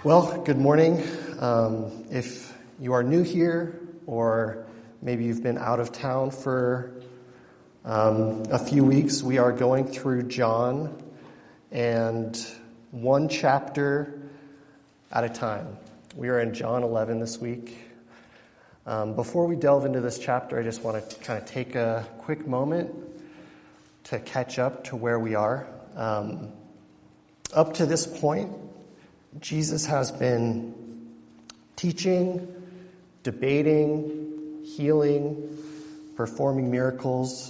Well, good morning. If you are new here, or maybe you've been out of town for a few weeks, we are going through John, and one chapter at a time. We are in John 11 this week. Before we delve into this chapter, I just want to kind of take a quick moment to catch up to where we are. Up to this point, Jesus has been teaching, debating, healing, performing miracles.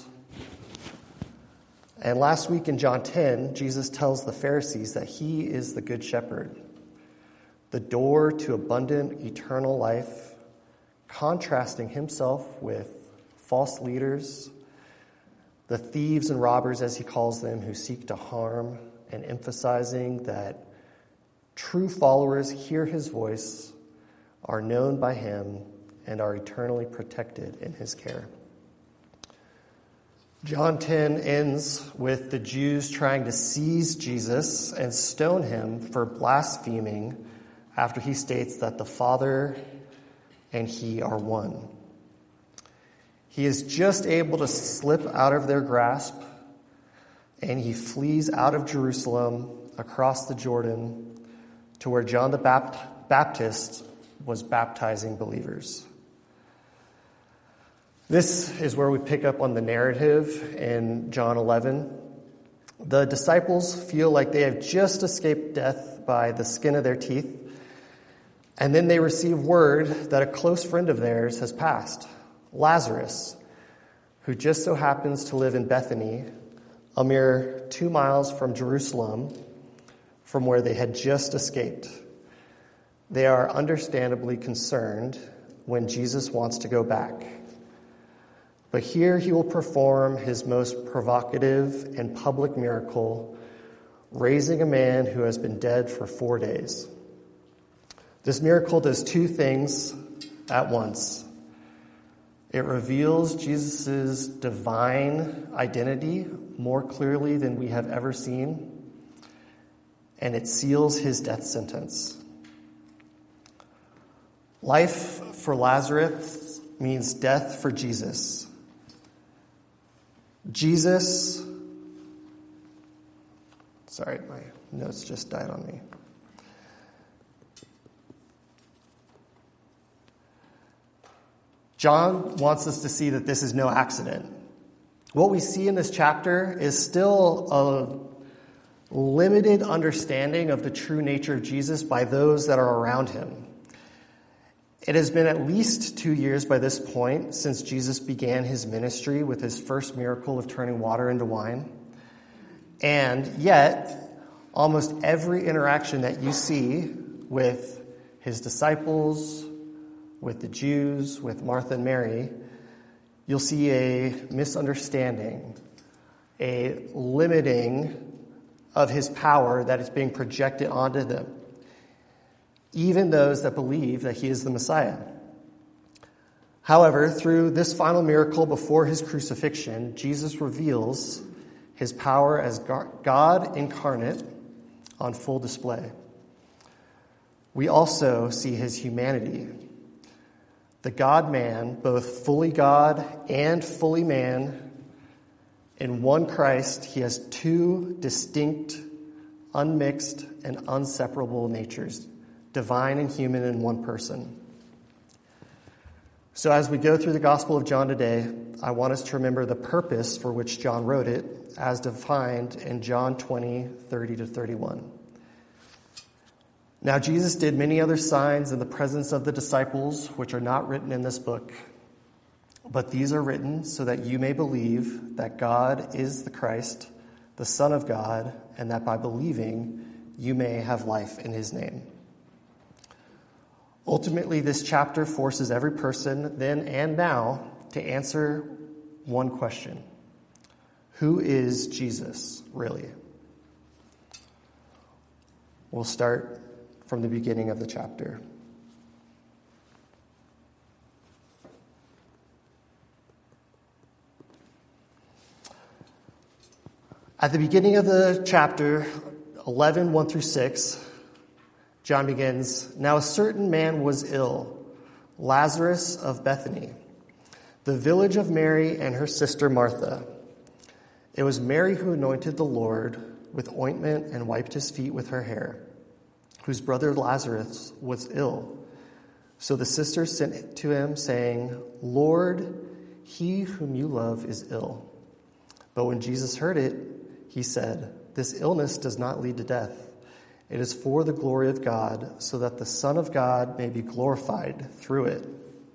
And last week in John 10, Jesus tells the Pharisees that he is the good shepherd, the door to abundant eternal life, contrasting himself with false leaders, the thieves and robbers, as he calls them, who seek to harm, and emphasizing that true followers hear his voice, are known by him, and are eternally protected in his care. John 10 ends with the Jews trying to seize Jesus and stone him for blaspheming after he states that the Father and he are one. He is just able to slip out of their grasp, and he flees out of Jerusalem across the Jordan to where John the Baptist was baptizing believers. This is where we pick up on the narrative in John 11. The disciples feel like they have just escaped death by the skin of their teeth, and then they receive word that a close friend of theirs has passed, Lazarus, who just so happens to live in Bethany, a mere 2 miles from Jerusalem, from where they had just escaped. They are understandably concerned when Jesus wants to go back. But here he will perform his most provocative and public miracle, raising a man who has been dead for 4 days. This miracle does two things at once. It reveals Jesus' divine identity more clearly than we have ever seen, and it seals his death sentence. Life for Lazarus means death for Jesus. Sorry, my notes just died on me. John wants us to see that this is no accident. What we see in this chapter is still a limited understanding of the true nature of Jesus by those that are around him. It has been at least 2 years by this point since Jesus began his ministry with his first miracle of turning water into wine. And yet, almost every interaction that you see with his disciples, with the Jews, with Martha and Mary, you'll see a misunderstanding, a limiting of his power that is being projected onto them, even those that believe that he is the Messiah. However, through this final miracle before his crucifixion, Jesus reveals his power as God incarnate on full display. We also see his humanity. The God-man, both fully God and fully man, in one Christ, he has two distinct, unmixed, and inseparable natures, divine and human in one person. So as we go through the Gospel of John today, I want us to remember the purpose for which John wrote it, as defined in John 20, 30-31. Now Jesus did many other signs in the presence of the disciples, which are not written in this book. But these are written so that you may believe that God is the Christ, the Son of God, and that by believing you may have life in his name. Ultimately, this chapter forces every person then and now to answer one question. Who is Jesus, really? We'll start from the beginning of the chapter. At the beginning of the chapter, 11, 1 through 6, John begins, "Now a certain man was ill, Lazarus of Bethany, the village of Mary and her sister Martha. It was Mary who anointed the Lord with ointment and wiped his feet with her hair, whose brother Lazarus was ill. So the sisters sent to him, saying, 'Lord, he whom you love is ill.' But when Jesus heard it, he said, 'This illness does not lead to death. It is for the glory of God, so that the Son of God may be glorified through it.'"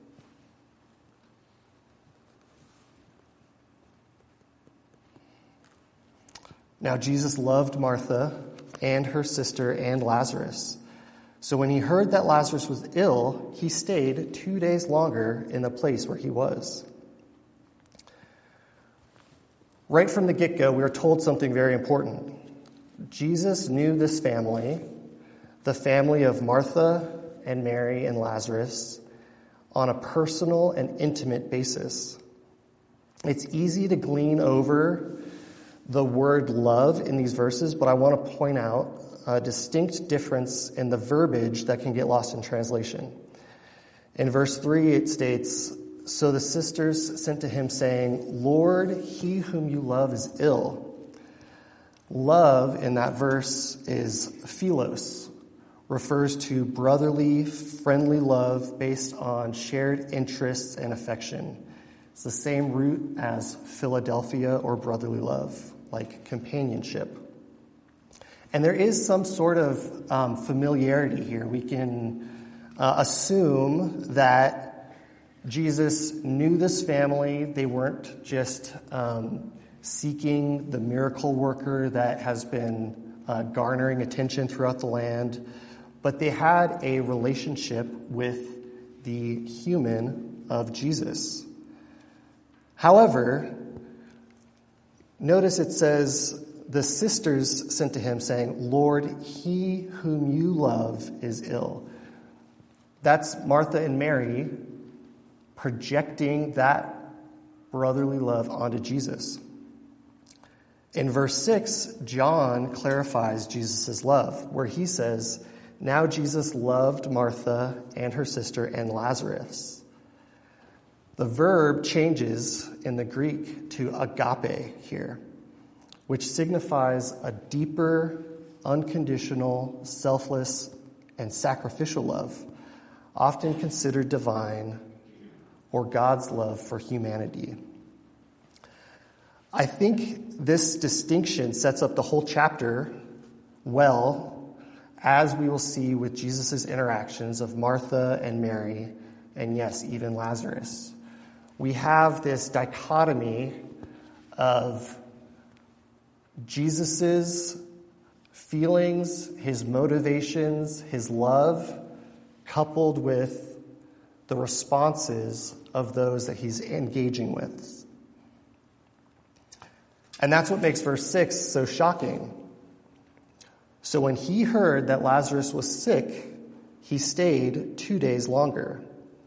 Now Jesus loved Martha and her sister and Lazarus. So when he heard that Lazarus was ill, he stayed 2 days longer in the place where he was. Right from the get-go, we are told something very important. Jesus knew this family, the family of Martha and Mary and Lazarus, on a personal and intimate basis. It's easy to glean over the word love in these verses, but I want to point out a distinct difference in the verbiage that can get lost in translation. In verse 3, it states, "So the sisters sent to him, saying, 'Lord, he whom you love is ill.'" Love in that verse is philos, refers to brotherly, friendly love based on shared interests and affection. It's the same root as Philadelphia or brotherly love, like companionship. And there is some sort of familiarity here. We can assume that Jesus knew this family. They weren't just seeking the miracle worker that has been garnering attention throughout the land, but they had a relationship with the human of Jesus. However, notice it says, the sisters sent to him saying, "Lord, he whom you love is ill." That's Martha and Mary projecting that brotherly love onto Jesus. In verse 6, John clarifies Jesus' love, where he says, "Now Jesus loved Martha and her sister and Lazarus." The verb changes in the Greek to agape here, which signifies a deeper, unconditional, selfless, and sacrificial love, often considered divine or God's love for humanity. I think this distinction sets up the whole chapter well, as we will see with Jesus' interactions of Martha and Mary, and yes, even Lazarus. We have this dichotomy of Jesus' feelings, his motivations, his love, coupled with the responses of those that he's engaging with. And that's what makes verse 6 so shocking. So when he heard that Lazarus was sick, he stayed 2 days longer.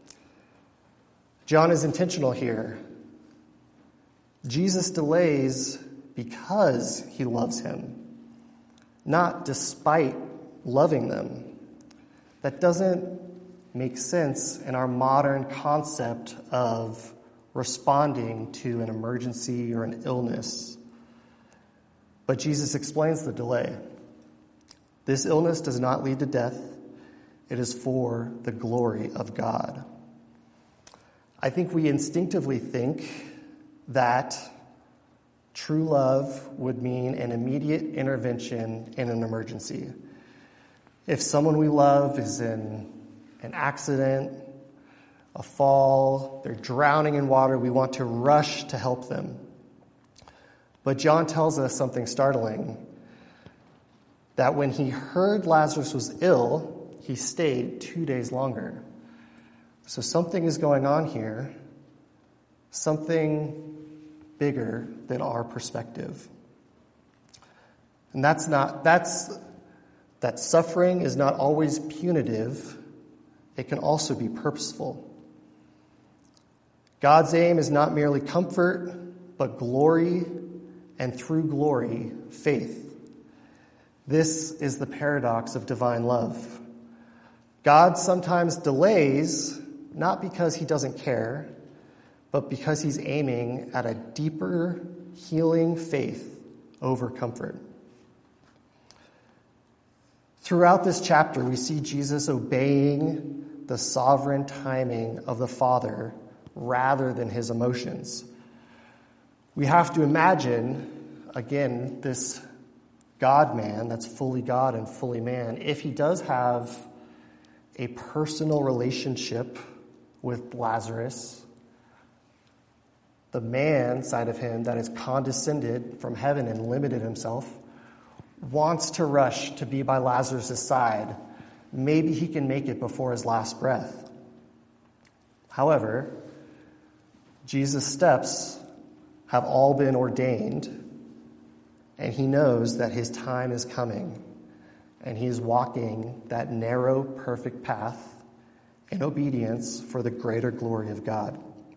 John is intentional here. Jesus delays because he loves him, not despite loving them. That doesn't make sense in our modern concept of responding to an emergency or an illness. But Jesus explains the delay. This illness does not lead to death. It is for the glory of God. I think we instinctively think that true love would mean an immediate intervention in an emergency. If someone we love is in an accident, a fall, they're drowning in water, we want to rush to help them. But John tells us something startling, that when he heard Lazarus was ill, he stayed 2 days longer. So something is going on here, something bigger than our perspective. And that suffering is not always punitive. It can also be purposeful. God's aim is not merely comfort, but glory, and through glory, faith. This is the paradox of divine love. God sometimes delays, not because he doesn't care, but because he's aiming at a deeper, healing faith over comfort. Throughout this chapter, we see Jesus obeying the sovereign timing of the Father rather than his emotions. We have to imagine, again, this God-man that's fully God and fully man, if he does have a personal relationship with Lazarus, the man side of him that has condescended from heaven and limited himself wants to rush to be by Lazarus' side. Maybe he can make it before his last breath. However, Jesus' steps have all been ordained, and he knows that his time is coming, and he is walking that narrow, perfect path in obedience for the greater glory of God.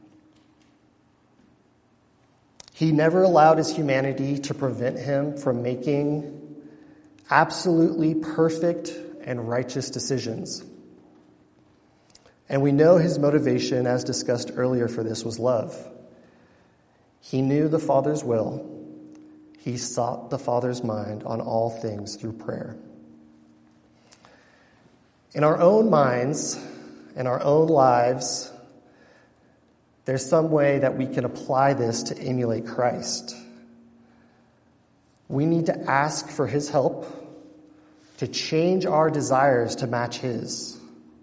He never allowed his humanity to prevent him from making absolutely perfect and righteous decisions. And we know his motivation, as discussed earlier, for this was love. He knew the Father's will. He sought the Father's mind on all things through prayer. In our own minds, in our own lives, there's some way that we can apply this to emulate Christ. We need to ask for his help to change our desires to match his.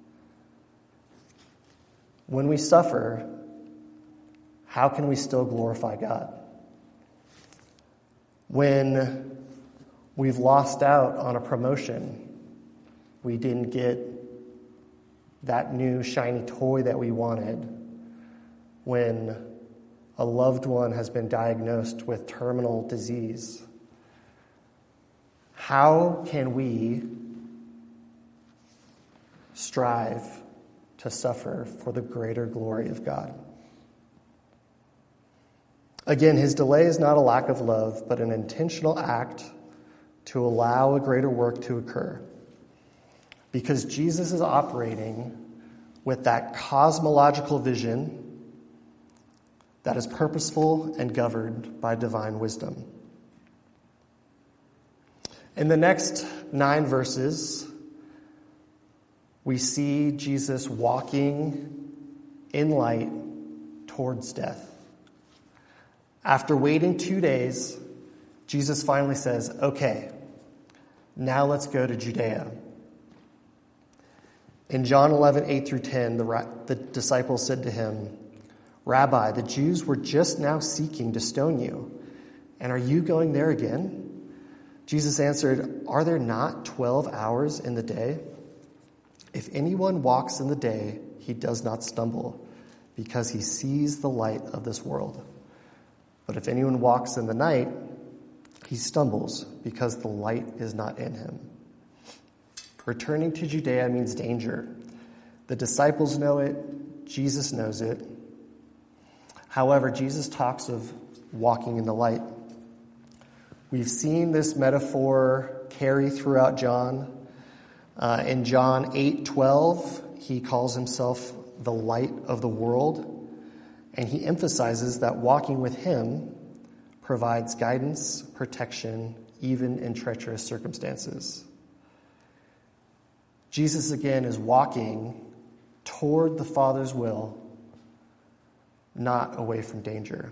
When we suffer, how can we still glorify God? When we've lost out on a promotion, we didn't get that new shiny toy that we wanted, when a loved one has been diagnosed with terminal disease, how can we strive to suffer for the greater glory of God? Again, his delay is not a lack of love, but an intentional act to allow a greater work to occur. Because Jesus is operating with that cosmological vision that is purposeful and governed by divine wisdom. In the next 9 verses, we see Jesus walking in light towards death. After waiting 2 days, Jesus finally says, okay, now let's go to Judea. In John 11, 8 through 10, the disciples said to him, Rabbi, the Jews were just now seeking to stone you, and are you going there again? Jesus answered, are there not 12 hours in the day? If anyone walks in the day, he does not stumble, because he sees the light of this world. But if anyone walks in the night, he stumbles, because the light is not in him. Returning to Judea means danger. The disciples know it. Jesus knows it. However, Jesus talks of walking in the light. We've seen this metaphor carry throughout John. In John 8:12, he calls himself the light of the world, and he emphasizes that walking with him provides guidance, protection, even in treacherous circumstances. Jesus, again, is walking toward the Father's will, not away from danger.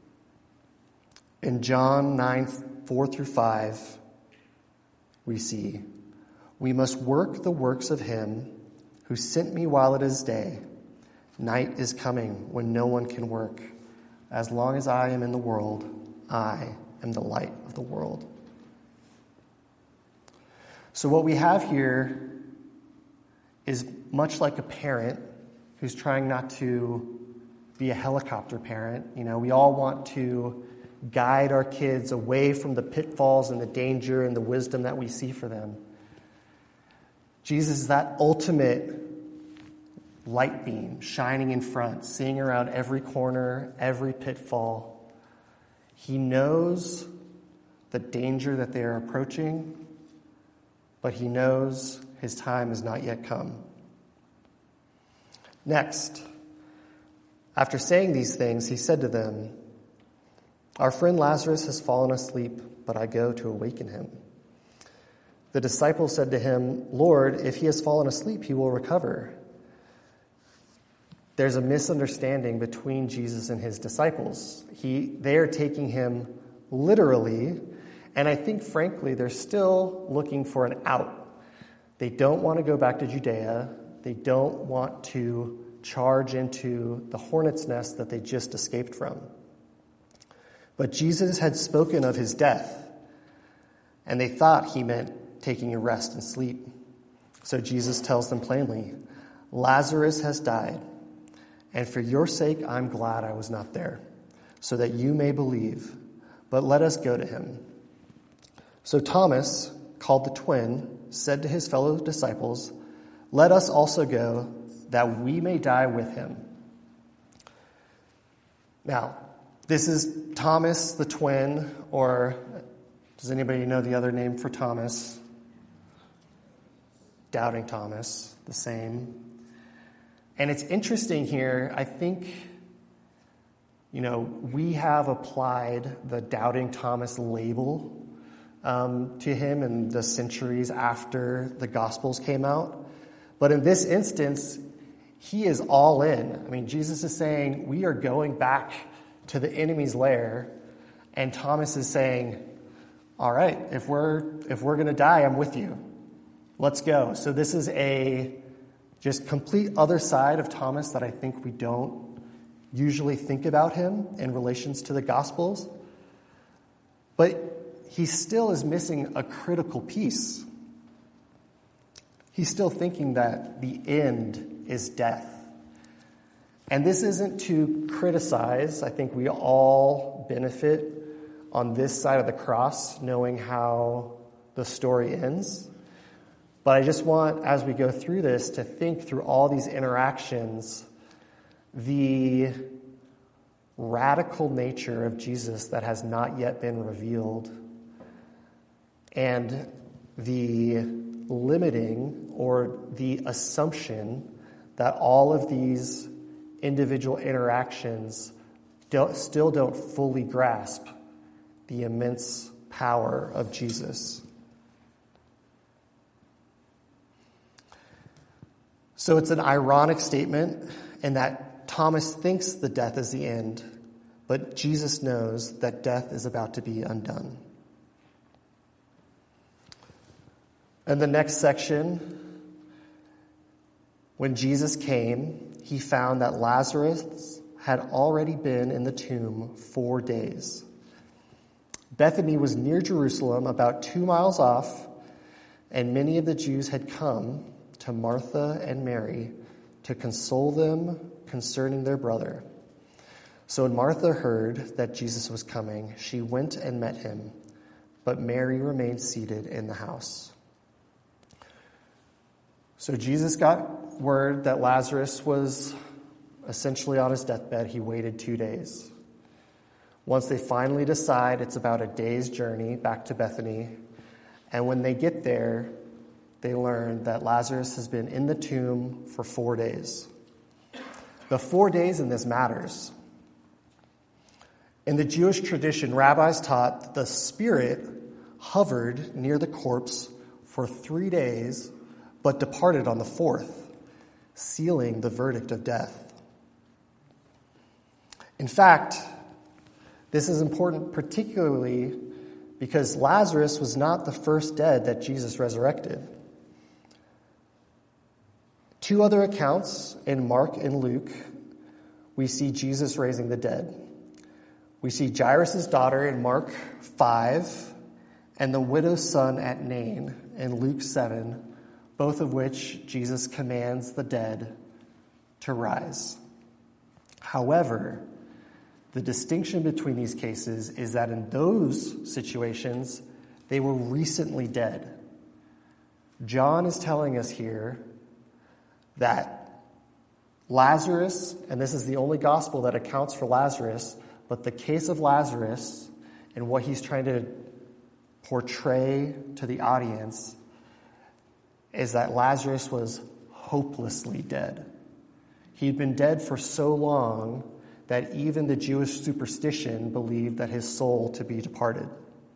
In John 9, 4 through 5, we see, we must work the works of him who sent me while it is day. Night is coming when no one can work. As long as I am in the world, I am the light of the world. So what we have here is much like a parent who's trying not to be a helicopter parent. You know, we all want to guide our kids away from the pitfalls and the danger and the wisdom that we see for them. Jesus is that ultimate light beam shining in front, seeing around every corner, every pitfall. He knows the danger that they are approaching, but he knows his time has not yet come. Next, after saying these things, he said to them, "Our friend Lazarus has fallen asleep, but I go to awaken him." The disciples said to him, "Lord, if he has fallen asleep, he will recover." There's a misunderstanding between Jesus and his disciples. They are taking him literally, and I think, frankly, they're still looking for an out. They don't want to go back to Judea. They don't want to charge into the hornet's nest that they just escaped from. But Jesus had spoken of his death, and they thought he meant taking a rest and sleep. So Jesus tells them plainly, "Lazarus has died, and for your sake I'm glad I was not there, so that you may believe. But let us go to him." So Thomas, called the twin, said to his fellow disciples, "Let us also go, that we may die with him." Now, this is Thomas the twin, or does anybody know the other name for Thomas? Doubting Thomas, the same. And it's interesting here, I think, we have applied the Doubting Thomas label to him in the centuries after the Gospels came out. But in this instance, he is all in. I mean, Jesus is saying, we are going back to the enemy's lair, and Thomas is saying, all right, if we're going to die, I'm with you. Let's go. So this is a just complete other side of Thomas that I think we don't usually think about him in relations to the Gospels. But he still is missing a critical piece. He's still thinking that the end is death. And this isn't to criticize. I think we all benefit on this side of the cross, knowing how the story ends. But I just want, as we go through this, to think through all these interactions, the radical nature of Jesus that has not yet been revealed, and the limiting or the assumption that all of these individual interactions still don't fully grasp the immense power of Jesus. So it's an ironic statement in that Thomas thinks the death is the end, but Jesus knows that death is about to be undone. In the next section, when Jesus came, he found that Lazarus had already been in the tomb 4 days. Bethany was near Jerusalem, about 2 miles off, and many of the Jews had come to Martha and Mary to console them concerning their brother. So when Martha heard that Jesus was coming, she went and met him, but Mary remained seated in the house. So Jesus got word that Lazarus was essentially on his deathbed. He waited 2 days. Once they finally decide, it's about a day's journey back to Bethany. And when they get there, they learn that Lazarus has been in the tomb for 4 days. The 4 days in this matters. In the Jewish tradition, rabbis taught that the spirit hovered near the corpse for 3 days, but departed on the 4th, sealing the verdict of death. In fact, this is important particularly because Lazarus was not the first dead that Jesus resurrected. 2 other accounts in Mark and Luke, we see Jesus raising the dead. We see Jairus' daughter in Mark 5 and the widow's son at Nain in Luke 7, both of which Jesus commands the dead to rise. However, the distinction between these cases is that in those situations, they were recently dead. John is telling us here that Lazarus, and this is the only gospel that accounts for Lazarus, but the case of Lazarus and what he's trying to portray to the audience is that Lazarus was hopelessly dead. He'd been dead for so long that even the Jewish superstition believed that his soul to be departed.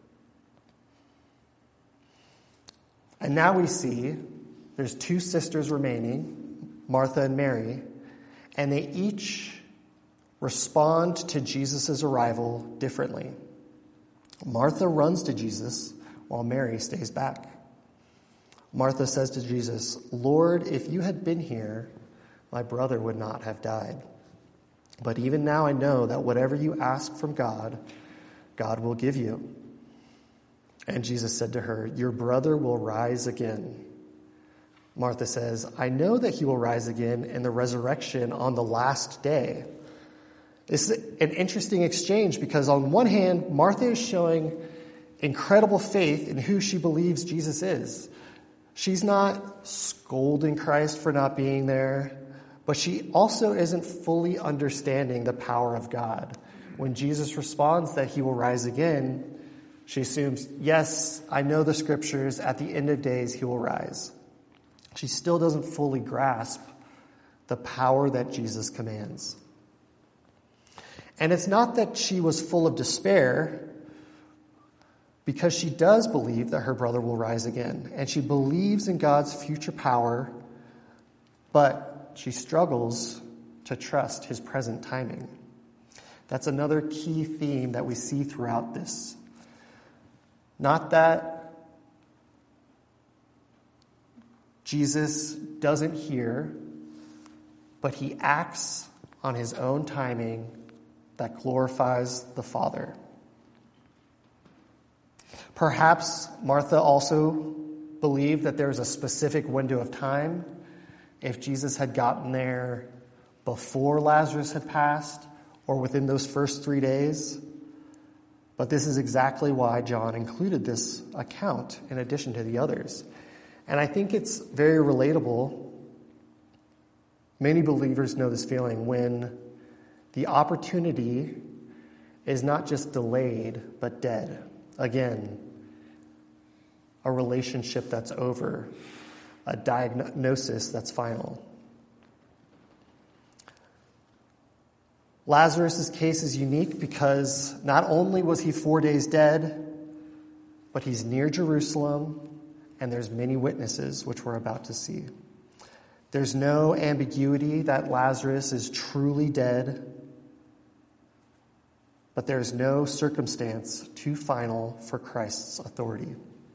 And now we see there's two sisters remaining, Martha and Mary, and they each respond to Jesus' arrival differently. Martha runs to Jesus while Mary stays back. Martha says to Jesus, "Lord, if you had been here, my brother would not have died. But even now I know that whatever you ask from God, God will give you." And Jesus said to her, "Your brother will rise again." Martha says, "I know that he will rise again in the resurrection on the last day." This is an interesting exchange because on one hand, Martha is showing incredible faith in who she believes Jesus is. She's not scolding Christ for not being there, but she also isn't fully understanding the power of God. When Jesus responds that he will rise again, she assumes, yes, I know the scriptures, at the end of days he will rise. She still doesn't fully grasp the power that Jesus commands. And it's not that she was full of despair, because she does believe that her brother will rise again, and she believes in God's future power, but she struggles to trust his present timing. That's another key theme that we see throughout this. Not that Jesus doesn't hear, but he acts on his own timing that glorifies the Father. Perhaps Martha also believed that there was a specific window of time. If Jesus had gotten there before Lazarus had passed or within those first 3 days. But this is exactly why John included this account in addition to the others. And I think it's very relatable. Many believers know this feeling when the opportunity is not just delayed, but dead. Again, a relationship that's over, a diagnosis that's final. Lazarus' case is unique because not only was he 4 days dead, but he's near Jerusalem, and there's many witnesses, which we're about to see. There's no ambiguity that Lazarus is truly dead, but there's no circumstance too final for Christ's authority.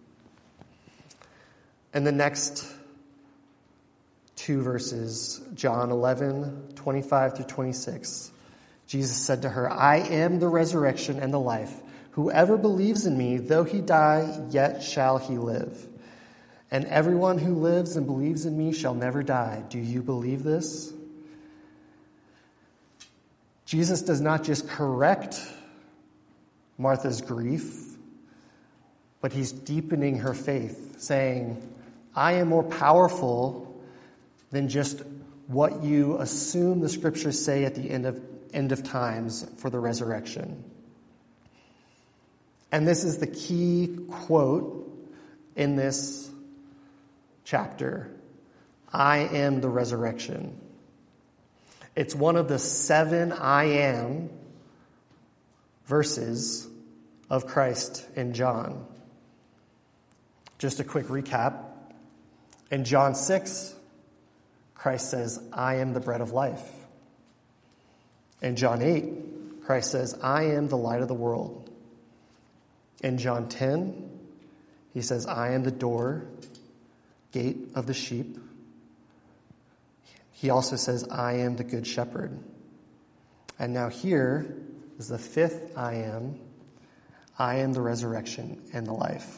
In the next two verses, John 11:25-26, Jesus said to her, "I am the resurrection and the life. Whoever believes in me, though he die, yet shall he live. And everyone who lives and believes in me shall never die. Do you believe this?" Jesus does not just correct Martha's grief, but he's deepening her faith, saying, I am more powerful than just what you assume the scriptures say at the end of times for the resurrection. And this is the key quote in this chapter. I am the resurrection. It's one of the 7 I am verses of Christ in John. Just a quick recap. In John 6, Christ says, I am the bread of life. In John 8, Christ says, I am the light of the world. In John 10, he says, I am the door, gate of the sheep. He also says, I am the good shepherd. And now here is the 5th I am the resurrection and the life.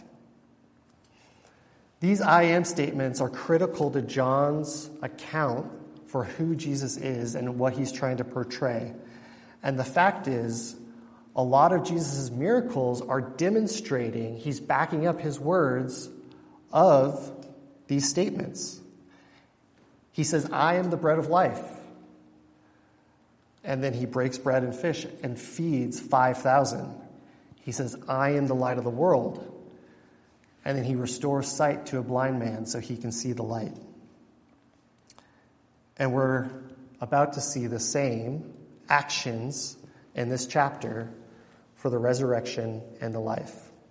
These I am statements are critical to John's account for who Jesus is and what he's trying to portray. And the fact is, a lot of Jesus' miracles are demonstrating, he's backing up his words of these statements. He says, I am the bread of life. And then he breaks bread and fish and feeds 5,000. He says, I am the light of the world. And then he restores sight to a blind man so he can see the light. And we're about to see the same actions in this chapter for the resurrection and the life.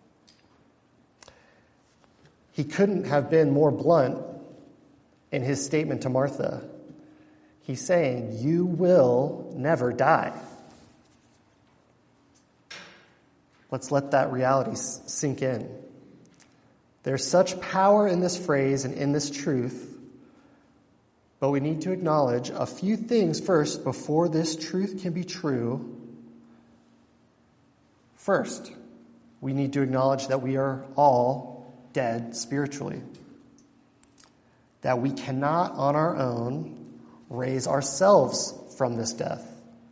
He couldn't have been more blunt in his statement to Martha. He's saying, you will never die. Let's let that reality sink in. There's such power in this phrase and in this truth, but we need to acknowledge a few things first before this truth can be true. First, we need to acknowledge that we are all dead spiritually, that we cannot on our own raise ourselves from this death,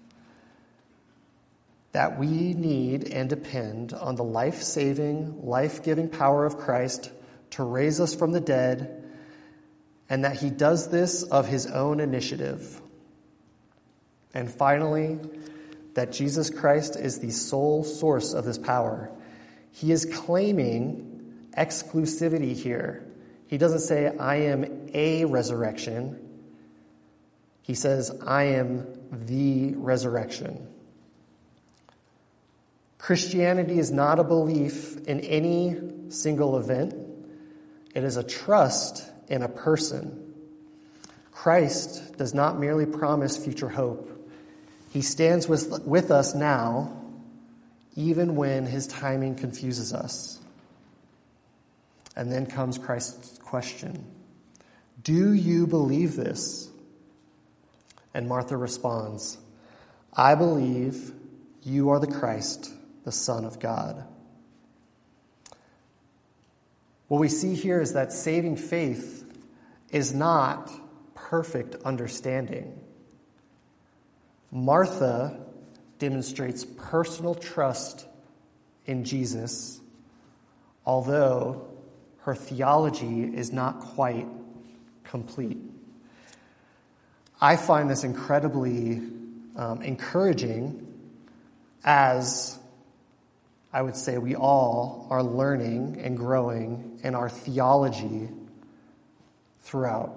that we need and depend on the life-saving, life-giving power of Christ to raise us from the dead, and that he does this of his own initiative. And finally, that Jesus Christ is the sole source of this power. He is claiming exclusivity here. He doesn't say, I am a resurrection. He says, I am the resurrection. Christianity is not a belief in any single event. It is a trust in a person. Christ does not merely promise future hope. He stands with us now, even when his timing confuses us. And then comes Christ's question. Do you believe this? And Martha responds, I believe you are the Christ, the Son of God. What we see here is that saving faith is not perfect understanding. Martha demonstrates personal trust in Jesus, although her theology is not quite complete. I find this incredibly encouraging, as I would say we all are learning and growing in our theology throughout.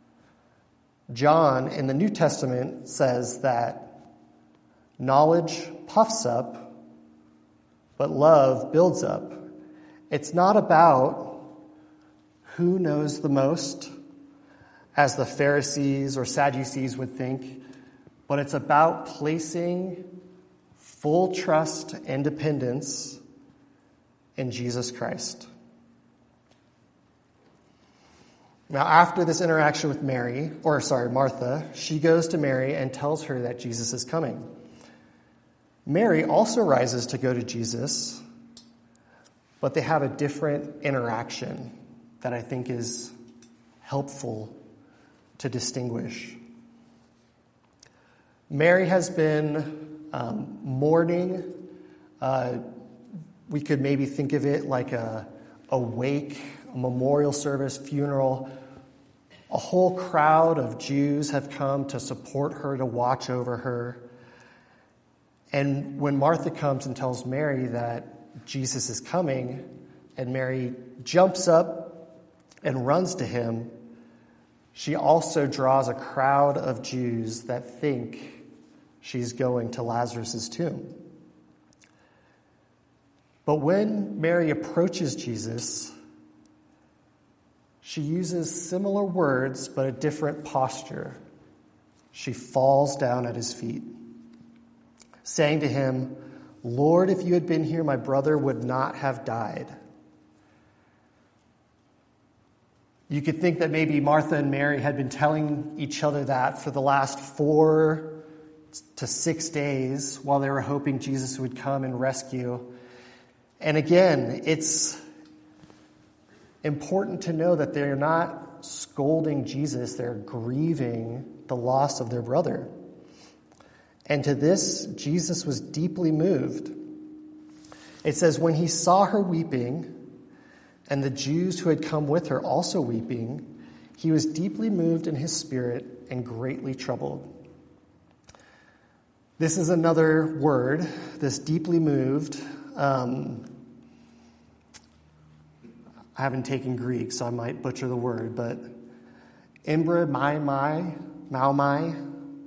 John in the New Testament says that knowledge puffs up, but love builds up. It's not about who knows the most, as the Pharisees or Sadducees would think, but it's about placing full trust and dependence in Jesus Christ. Now, after this interaction with Martha, she goes to Mary and tells her that Jesus is coming. Mary also rises to go to Jesus, but they have a different interaction that I think is helpful to distinguish. Mary has been mourning. We could maybe think of it like a wake, a memorial service, funeral. A whole crowd of Jews have come to support her, to watch over her. And when Martha comes and tells Mary that Jesus is coming, and Mary jumps up and runs to him, she also draws a crowd of Jews that think she's going to Lazarus' tomb. But when Mary approaches Jesus, she uses similar words, but a different posture. She falls down at his feet, saying to him, Lord, if you had been here, my brother would not have died. You could think that maybe Martha and Mary had been telling each other that for the last 4 to 6 days while they were hoping Jesus would come and rescue. And again, it's important to know that they're not scolding Jesus, they're grieving the loss of their brother. And to this, Jesus was deeply moved. It says, when he saw her weeping, and the Jews who had come with her also weeping, he was deeply moved in his spirit and greatly troubled. This is another word, this deeply moved. I haven't taken Greek, so I might butcher the word, but embraomai,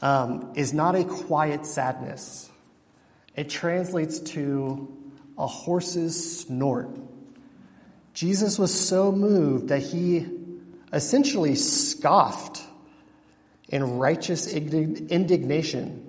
is not a quiet sadness. It translates to a horse's snort. Jesus was so moved that he essentially scoffed in righteous indignation.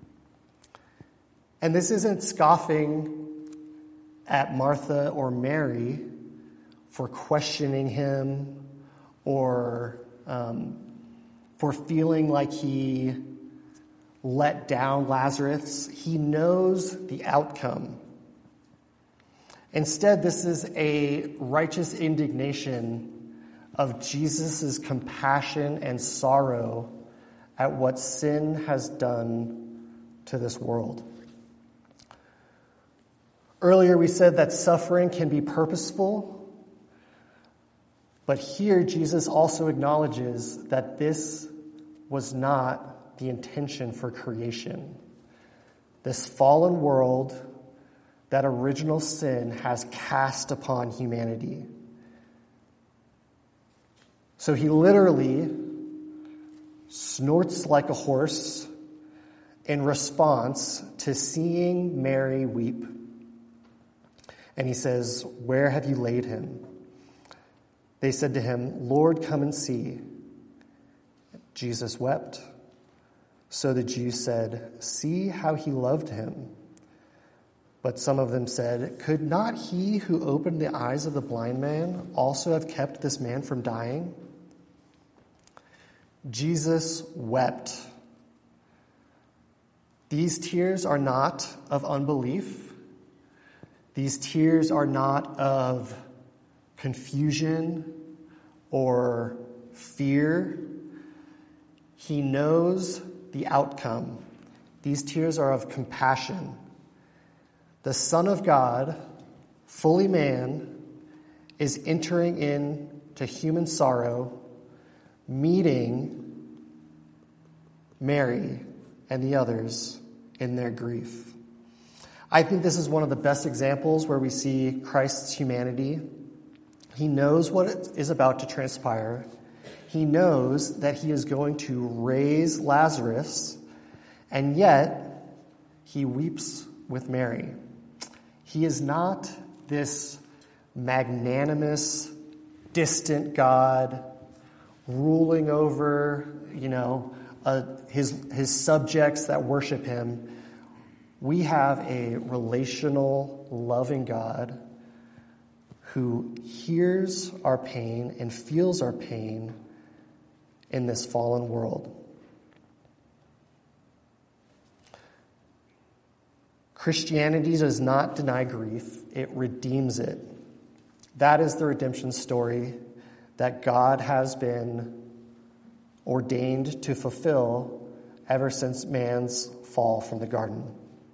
And this isn't scoffing at Martha or Mary for questioning him or for feeling like he let down Lazarus. He knows the outcome. Instead, this is a righteous indignation of Jesus' compassion and sorrow at what sin has done to this world. Earlier we said that suffering can be purposeful, but here Jesus also acknowledges that this was not the intention for creation. This fallen world, that original sin has cast upon humanity. So he literally snorts like a horse in response to seeing Mary weep. And he says, "Where have you laid him?" They said to him, "Lord, come and see." Jesus wept. So the Jews said, "See how he loved him." But some of them said, "Could not he who opened the eyes of the blind man also have kept this man from dying?" Jesus wept. These tears are not of unbelief. These tears are not of confusion or fear. He knows the outcome. These tears are of compassion. The Son of God, fully man, is entering into human sorrow, meeting Mary and the others in their grief. I think this is one of the best examples where we see Christ's humanity. He knows what is about to transpire. He knows that he is going to raise Lazarus, and yet he weeps with Mary. He is not this magnanimous, distant God ruling over, his subjects that worship him. We have a relational, loving God who hears our pain and feels our pain in this fallen world. Christianity does not deny grief, it redeems it. That is the redemption story that God has been ordained to fulfill ever since man's fall from the garden.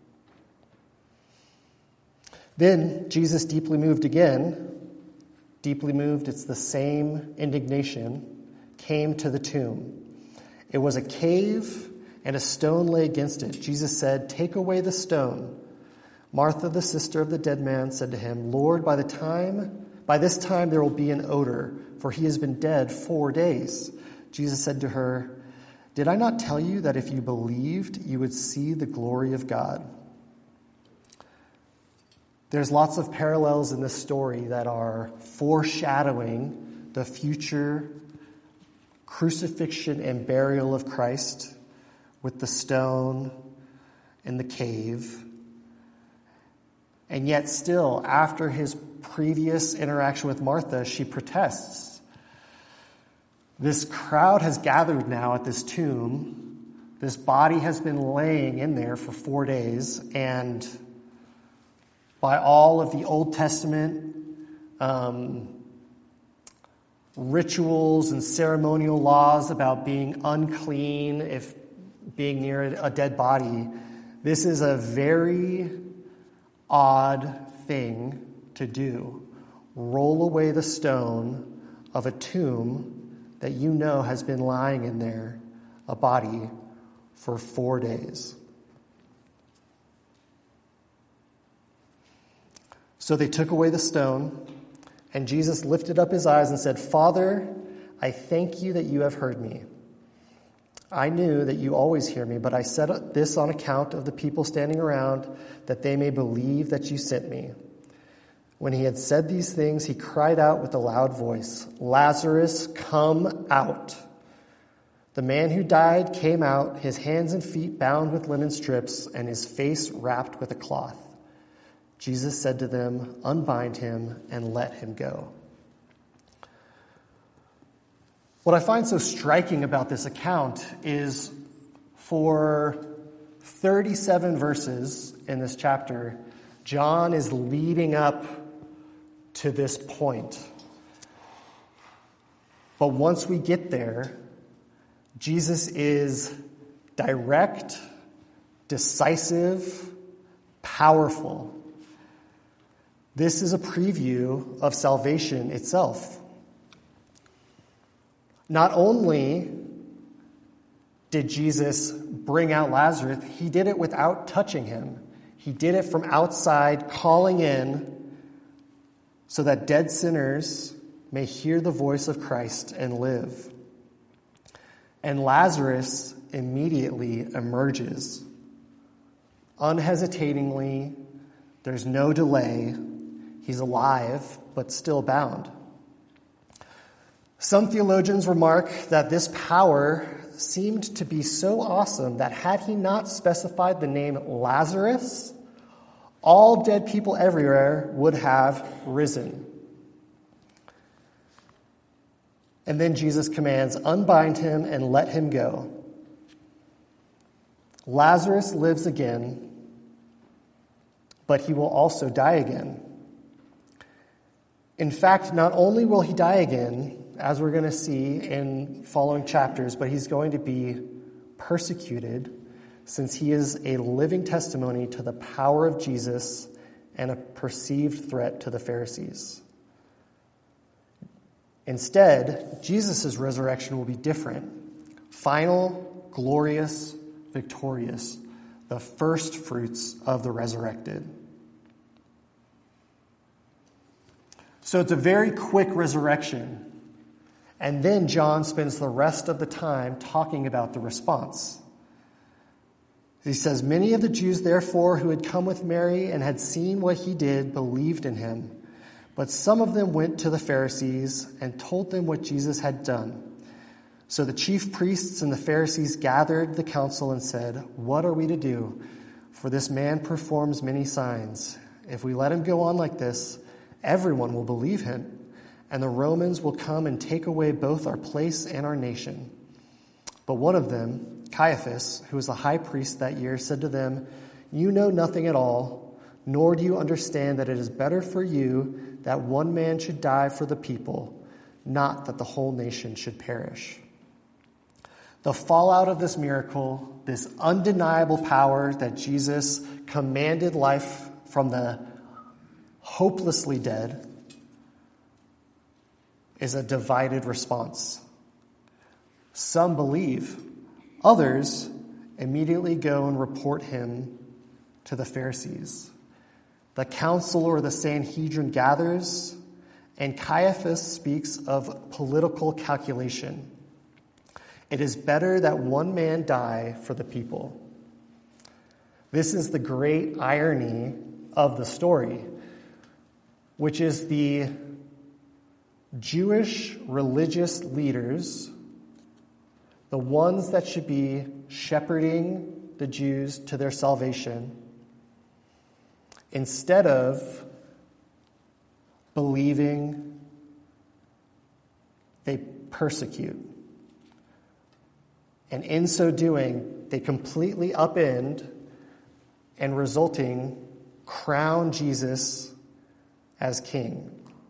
Then Jesus, deeply moved again, it's the same indignation, came to the tomb. It was a cave and a stone lay against it. Jesus said, "Take away the stone." Martha, the sister of the dead man, said to him, "Lord, by this time there will be an odor, for he has been dead 4 days." Jesus said to her, "Did I not tell you that if you believed, you would see the glory of God?" There's lots of parallels in this story that are foreshadowing the future crucifixion and burial of Christ with the stone in the cave. And yet still, after his previous interaction with Martha, she protests. This crowd has gathered now at this tomb. This body has been laying in there for 4 days, and by all of the Old Testament rituals and ceremonial laws about being unclean if being near a dead body, this is a very odd thing to do. Roll away the stone of a tomb that you know has been lying in there, a body, for 4 days. So they took away the stone, and Jesus lifted up his eyes and said, "Father, I thank you that you have heard me. I knew that you always hear me, but I said this on account of the people standing around, that they may believe that you sent me." When he had said these things, he cried out with a loud voice, "Lazarus, come out." The man who died came out, his hands and feet bound with linen strips, and his face wrapped with a cloth. Jesus said to them, "Unbind him and let him go." What I find so striking about this account is for 37 verses in this chapter, John is leading up to this point. But once we get there, Jesus is direct, decisive, powerful. This is a preview of salvation itself. Not only did Jesus bring out Lazarus, he did it without touching him. He did it from outside, calling in so that dead sinners may hear the voice of Christ and live. And Lazarus immediately emerges. Unhesitatingly, there's no delay. He's alive, but still bound. Some theologians remark that this power seemed to be so awesome that had he not specified the name Lazarus, all dead people everywhere would have risen. And then Jesus commands, "Unbind him and let him go." Lazarus lives again, but he will also die again. In fact, not only will he die again, as we're going to see in following chapters, but he's going to be persecuted since he is a living testimony to the power of Jesus and a perceived threat to the Pharisees. Instead, Jesus' resurrection will be different. Final, glorious, victorious, the first fruits of the resurrected. So it's a very quick resurrection. And then John spends the rest of the time talking about the response. He says, "Many of the Jews, therefore, who had come with Mary and had seen what he did, believed in him. But some of them went to the Pharisees and told them what Jesus had done. So the chief priests and the Pharisees gathered the council and said, 'What are we to do? For this man performs many signs. If we let him go on like this, everyone will believe him, and the Romans will come and take away both our place and our nation.' But one of them, Caiaphas, who was the high priest that year, said to them, 'You know nothing at all, nor do you understand that it is better for you that one man should die for the people, not that the whole nation should perish.'" The fallout of this miracle, this undeniable power that Jesus commanded life from the hopelessly dead, is a divided response. Some believe, others immediately go and report him to the Pharisees. The council or the Sanhedrin gathers, and Caiaphas speaks of political calculation. It is better that one man die for the people. This is the great irony of the story, which is the Jewish religious leaders, the ones that should be shepherding the Jews to their salvation, instead of believing, they persecute. And in so doing, they completely upend and resulting crown Jesus as king.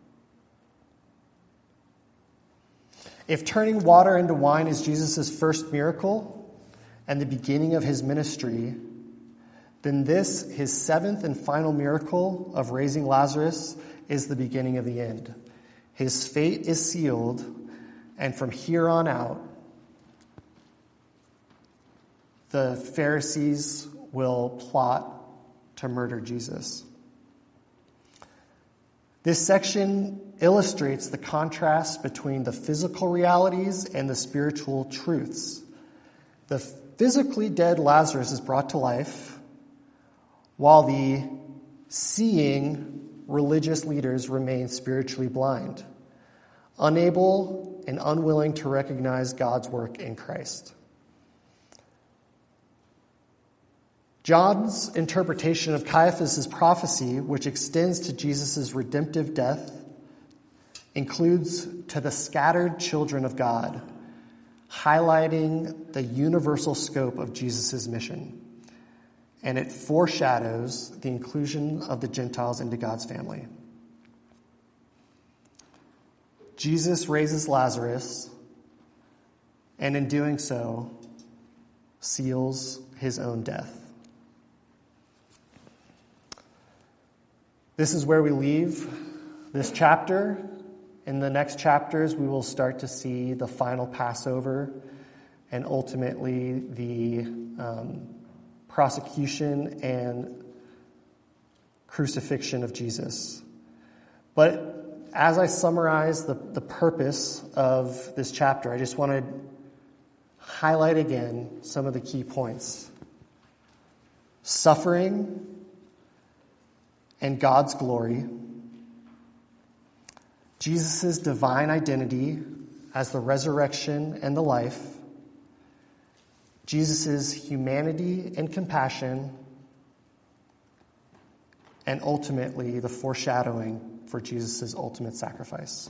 If turning water into wine is Jesus' first miracle and the beginning of his ministry, then this, his seventh and final miracle of raising Lazarus, is the beginning of the end. His fate is sealed, and from here on out, the Pharisees will plot to murder Jesus. This section illustrates the contrast between the physical realities and the spiritual truths. The physically dead Lazarus is brought to life, while the seeing religious leaders remain spiritually blind, unable and unwilling to recognize God's work in Christ. John's interpretation of Caiaphas' prophecy, which extends to Jesus' redemptive death, includes to the scattered children of God, highlighting the universal scope of Jesus' mission. And it foreshadows the inclusion of the Gentiles into God's family. Jesus raises Lazarus, and in doing so, seals his own death. This is where we leave this chapter. In the next chapters, we will start to see the final Passover and ultimately the prosecution and crucifixion of Jesus. But as I summarize the purpose of this chapter, I just want to highlight again some of the key points. Suffering and God's glory, Jesus' divine identity as the resurrection and the life, Jesus' humanity and compassion, and ultimately the foreshadowing for Jesus' ultimate sacrifice.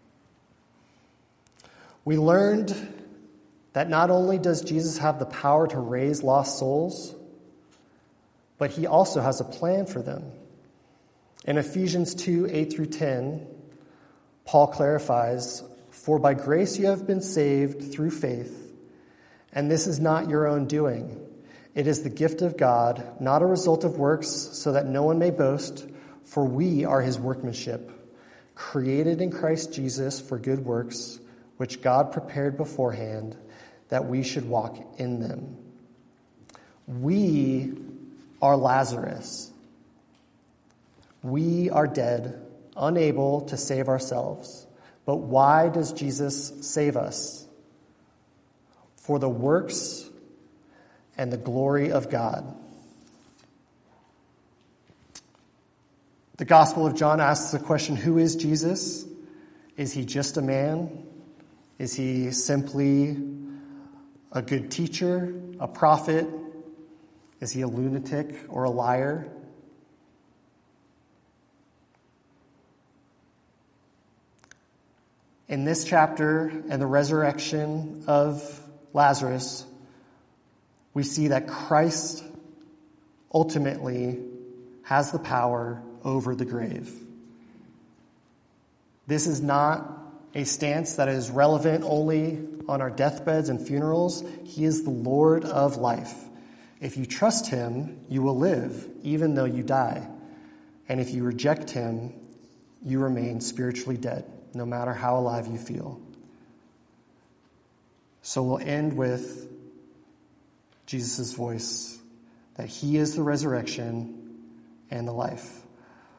We learned that not only does Jesus have the power to raise lost souls, but he also has a plan for them. In Ephesians 2, 8 through 10, Paul clarifies, "For by grace you have been saved through faith, and this is not your own doing. It is the gift of God, not a result of works, so that no one may boast, for we are his workmanship, created in Christ Jesus for good works, which God prepared beforehand that we should walk in them." We are Lazarus. We are dead, unable to save ourselves. But why does Jesus save us? For the works and the glory of God. The Gospel of John asks the question, who is Jesus? Is he just a man? Is he simply a good teacher, a prophet? Is he a lunatic or a liar? In this chapter and the resurrection of Lazarus, we see that Christ ultimately has the power over the grave. This is not a stance that is relevant only on our deathbeds and funerals. He is the Lord of life. If you trust him, you will live, even though you die. And if you reject him, you remain spiritually dead, no matter how alive you feel. So we'll end with Jesus' voice, that he is the resurrection and the life.